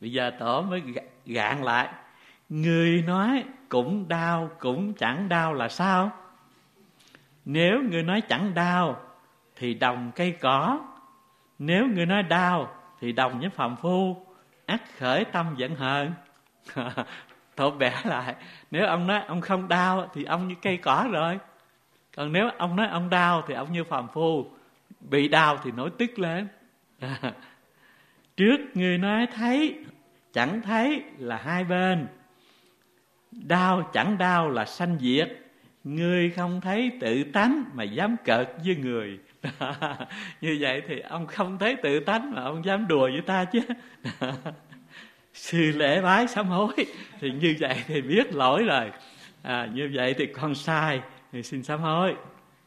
Bây giờ Tổ mới gạn lại. Người nói cũng đau cũng chẳng đau là sao? Nếu người nói chẳng đau thì đồng cây cỏ, nếu người nói đau thì đồng với phàm phu, ắt khởi tâm giận hờn. Tổ bẻ lại. Nếu ông nói ông không đau thì ông như cây cỏ rồi. Còn nếu ông nói ông đau thì ông như phàm phu, bị đau thì nổi tức lên. Trước người nói thấy chẳng thấy là hai bên, đau chẳng đau là sanh diệt. Ngươi không thấy tự tánh mà dám cợt với người. Như vậy thì ông không thấy tự tánh mà ông dám đùa với ta chứ. Sư lễ bái sám hối. Thì như vậy thì biết lỗi rồi. Như vậy thì con sai thì xin sám hối.